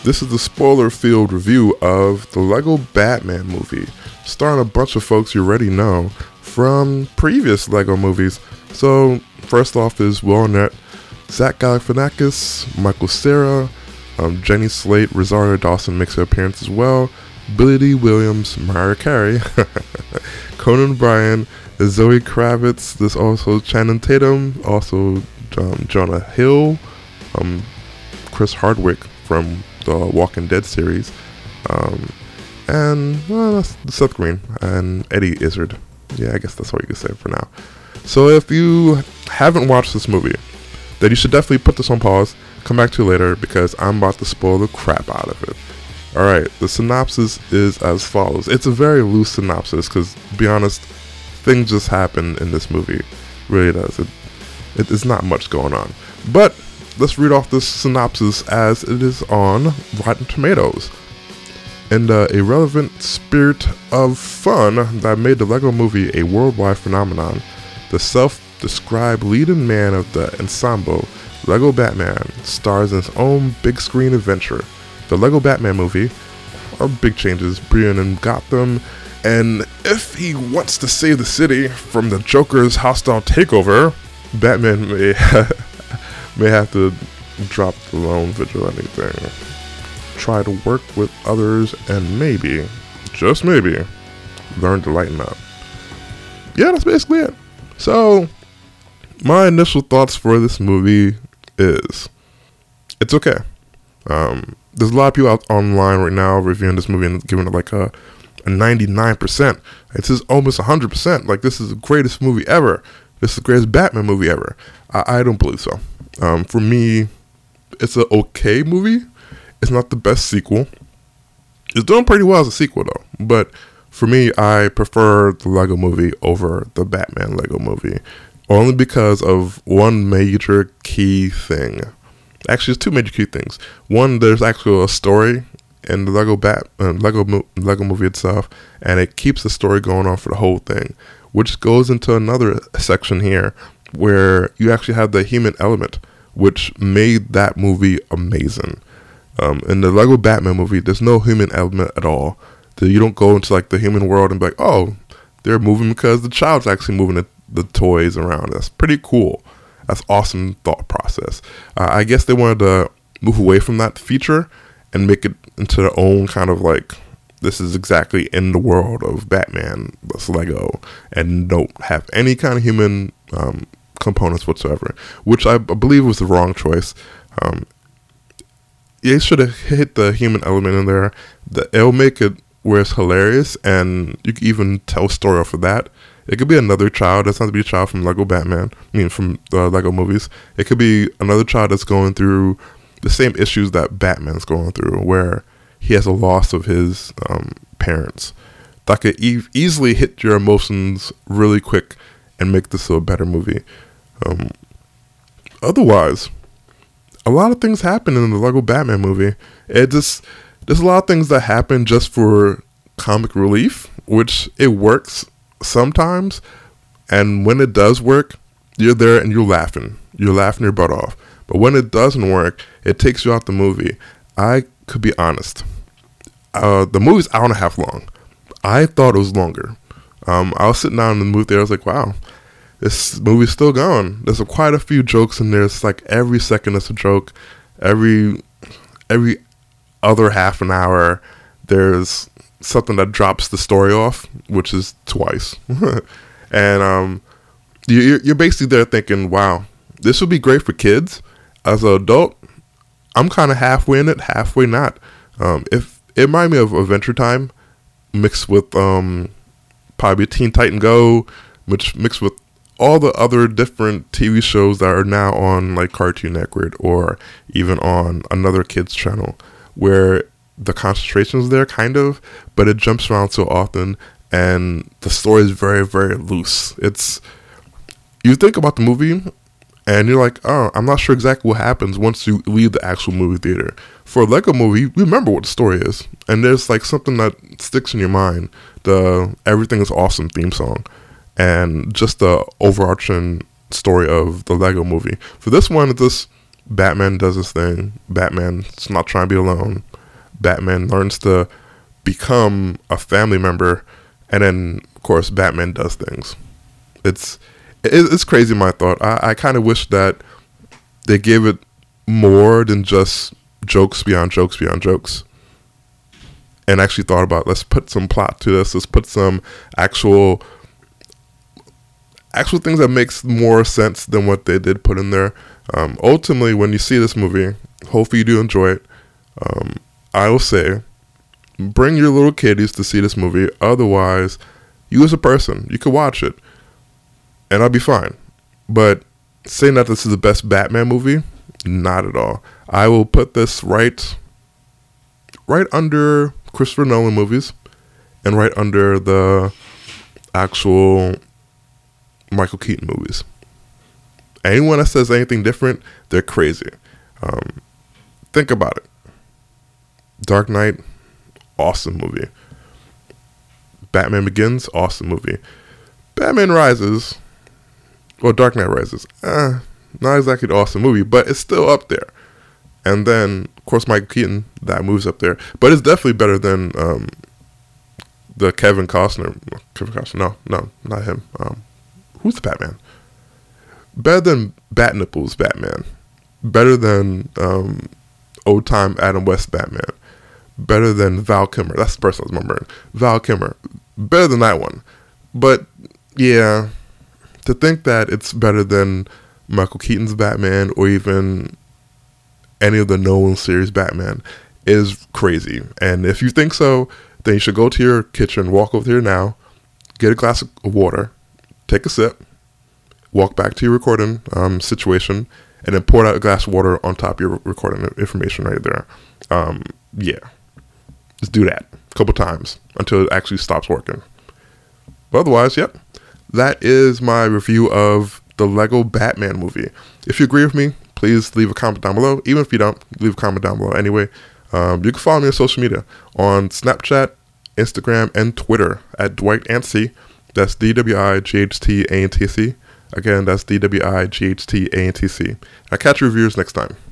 This is the spoiler-filled review of the Lego Batman movie, starring a bunch of folks you already know from previous Lego movies. So, first off is Will Arnett, Zach Galifianakis, Michael Cera, Jenny Slate, Rosario Dawson makes her appearance as well, Billy Dee Williams, Mariah Carey, Conan O'Brien, Zoe Kravitz, there's also Channing Tatum, also Jonah Hill, Chris Hardwick from the Walking Dead series, and Seth Green and Eddie Izzard. Yeah, I guess that's all you can say for now. So if you haven't watched this movie, then you should definitely put this on pause, come back to it later, because I'm about to spoil the crap out of it. Alright, the synopsis is as follows. It's a very loose synopsis, because to be honest, things just happen in this movie. It really does. It's not much going on. But let's read off this synopsis as it is on Rotten Tomatoes. In the irrelevant spirit of fun that made the Lego movie a worldwide phenomenon, the self-described leading man of the ensemble, Lego Batman, stars in his own big screen adventure. The Lego Batman movie are big changes, Brian in Gotham, and if he wants to save the city from the Joker's hostile takeover, Batman may have to drop the lone vigilante thing, try to work with others, and maybe, just maybe, learn to lighten up. Yeah, that's basically it. So, my initial thoughts for this movie is, it's okay. There's a lot of people out online right now reviewing this movie and giving it like a 99%. This is almost 100%. Like, this is the greatest movie ever. This is the greatest Batman movie ever. I don't believe so. For me, it's an okay movie. It's not the best sequel. It's doing pretty well as a sequel, though. But for me, I prefer the Lego movie over the Batman Lego movie. Only because of one major key thing. Actually, it's two major key things. One, there's actually a story in the Lego movie itself, and it keeps the story going on for the whole thing, which goes into another section here where you actually have the human element, which made that movie amazing. In the Lego Batman movie, there's no human element at all. You don't go into like the human world and be like, oh, they're moving because the child's actually moving the toys around. That's pretty cool. That's awesome thought process. I guess they wanted to move away from that feature and make it into their own kind of like, this is exactly in the world of Batman, that's Lego, and don't have any kind of human components whatsoever, which I believe was the wrong choice. They should have hit the human element in there. It'll make it where it's hilarious, and you can even tell a story off of that. It could be another child. It doesn't have to be a child from Lego Batman. From the Lego movies. It could be another child that's going through the same issues that Batman's going through, where he has a loss of his parents. That could easily hit your emotions really quick and make this a better movie. Otherwise, a lot of things happen in the Lego Batman movie. There's a lot of things that happen just for comic relief, which it works sometimes, and when it does work, you're there and you're laughing your butt off. But when it doesn't work, it takes you out the movie. I could be honest, the movie's hour and a half long. I thought it was longer. I was sitting down in the movie theater, I was like, wow, this movie's still going. There's quite a few jokes in there. It's like every second is a joke. Every other half an hour there's something that drops the story off, which is twice. And you're basically there thinking, wow, this would be great for kids. As an adult, I'm kind of halfway in it, halfway not. If it reminded me of Adventure Time mixed with probably Teen Titan Go, which mixed with all the other different TV shows that are now on like Cartoon Network or even on another kids channel, where the concentration is there kind of, but it jumps around so often and the story is very, very loose. You think about the movie and you're like, oh, I'm not sure exactly what happens once you leave the actual movie theater. For a Lego movie, you remember what the story is, and there's like something that sticks in your mind. The Everything is Awesome theme song and just the overarching story of the Lego movie. For this one, Batman does his thing. Batman's not trying to be alone. Batman learns to become a family member, and then of course Batman does things. It's crazy, my thought. I kind of wish that they gave it more than just jokes beyond jokes beyond jokes, and actually thought about, let's put some plot to this, let's put some actual things that makes more sense than what they did put in there. Ultimately, when you see this movie, hopefully you do enjoy it. I will say, bring your little kiddies to see this movie. Otherwise, you as a person, you could watch it, and I'll be fine. But saying that this is the best Batman movie, not at all. I will put this right under Christopher Nolan movies, and right under the actual Michael Keaton movies. Anyone that says anything different, they're crazy. Think about it. Dark Knight, awesome movie. Batman Begins, awesome movie. Batman Rises, or Dark Knight Rises, not exactly an awesome movie, but it's still up there. And then, of course, Michael Keaton, that moves up there. But it's definitely better than the Kevin Costner. No, not him. Who's the Batman? Better than Bat Nipples Batman. Better than old time Adam West Batman. Better than Val Kilmer. That's the person I was remembering. Val Kilmer. Better than that one. But yeah, to think that it's better than Michael Keaton's Batman or even any of the Nolan series Batman is crazy. And if you think so, then you should go to your kitchen, walk over here now, get a glass of water, take a sip, walk back to your recording situation, and then pour out a glass of water on top of your recording information right there. Yeah. Just do that a couple times until it actually stops working. But otherwise, yep. That is my review of the Lego Batman movie. If you agree with me, please leave a comment down below. Even if you don't, leave a comment down below anyway. You can follow me on social media on Snapchat, Instagram, and Twitter at Dwight Antc. That's DWIGHTANTC. Again, that's DWIGHTANTC. I'll catch you reviewers next time.